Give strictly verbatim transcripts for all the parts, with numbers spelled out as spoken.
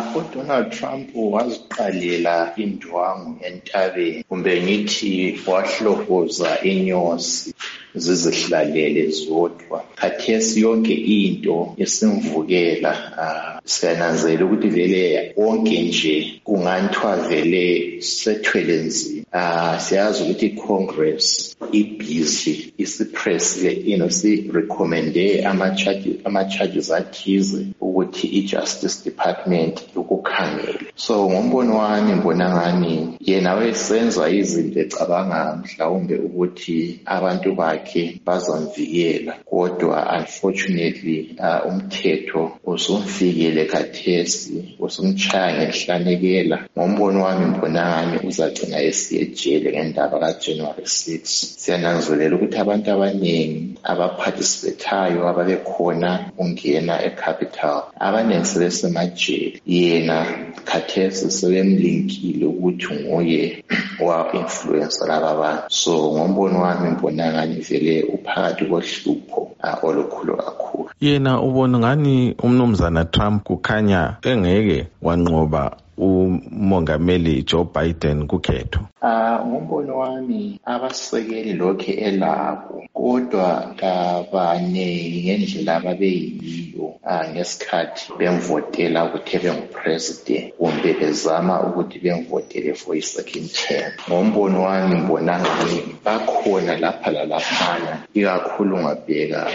uDonald Trump waziqalela indwangu entabeni kumbe ngithi wahlokoza inyosi zizihlalele zodwa. Khathesi yonke into isimvukela, siyananzela ukuthi vele wonke nje kungathiwa vele sethwele nzima. Siyazi ukuthi iCongress ibhizi isipress you know si-recommende ama-charges athize ukuthi i-Justice Department ukukhangela. So ngombono wami ngibona ngani yena wayesenza izinto ecabanga mhlawumbe ukuthi abantu bakhe bazamvikela, kodwa unfortunately uh, umthetho usumfikele khathesi usumchaya ngenhlanekela. Ngombono wami ngibona ngani uzagcina esiye ejele ngendaba kaJanuary sixth. Siyananzelela ukuthi abantu abaningi abaparticipatayo ababekhona ungena eCapital abaningi sebesemajele. Yena khathesi sebemlinkile ukuthi nguye wa-influence laba bantu. So ngombono wami ngibona ngani vele uphakathi kohlupho olukhulu kakhulu. Yena ubona ngani umnumzana Trump kukhanya engeke wanqoba umongameli Joe Biden kukhetho? Ah, ngombono wami abasekeli lokho elabo, kodwa kabaningi ngendlela ababeyiyo ngesikhathi bemvotela ukuthi bengupresident kumbe bezama ukuthi bemvotele for a second term. Ngombono wami ngibona ngani bakhona lapha lalaphana, ikakhulu ngabheka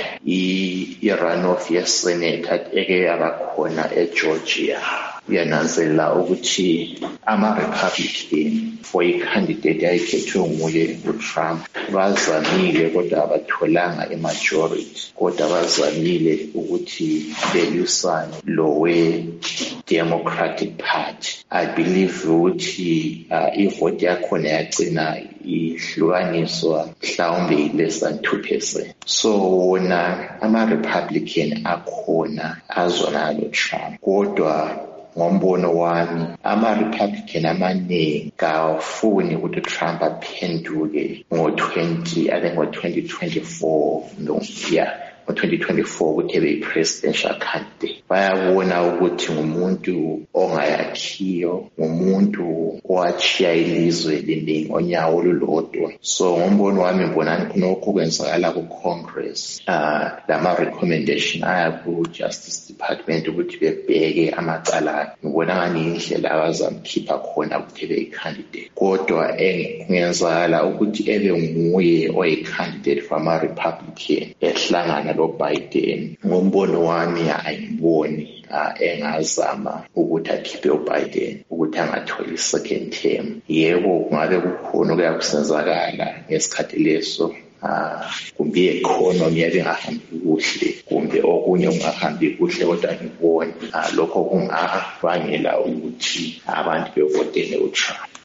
i-runoff yeSenate eke yabakhona eGeorgia. Uyananzelela ukuthi ama-Republican for i-candidate ayikhethwe nguye uTrump bazamile kodwa abatholanga i-majority, kodwa bazamile ukuthi belusane lowe Democratic Party. I believe ukuthi uh, ivoti yakhona yagcina ihlukaniswa mhlawumbe less than two percent. So wona ama-Republican akhona azona lo Trump, kodwa ngombono wami ama-Republican amaningi kawufuni ukuthi Trump aphenduke ngo-twenty I think ngo-twenty twenty-four no yeah ngo-twenty twenty-four ukuthi ebe yi-presidential candidate. Bayabona ukuthi ngumuntu ongayakhiyo, ngumuntu owachiya ilizwe lini onyawo olulodwa. So ngombono wami ngibona khonokho kwenzakala ku-Congress uh, lama-recommendation aya ku-Justice Department ukuthi bebheke amacala. Ngibona ngani indlela abazamkhipha khona ukuthi ebe yi-candidate, kodwa engenzakala ukuthi ebe nguye oyi-candidate from ama-Republican ehlangana lo Biden. Ngombono wami ayiboni uh, engazama ukuthi akhiphe uBiden ukuthi angatholi second term. Yebo kungabe kukhona kuyakusenzakala ngesikhathi leso, Ah, kumbe economy yabengahambi kuhle kumbe okunye kungahambi kuhle, kodwa ngibona lokho kungabangela ukuthi abantu bevotele uTrump.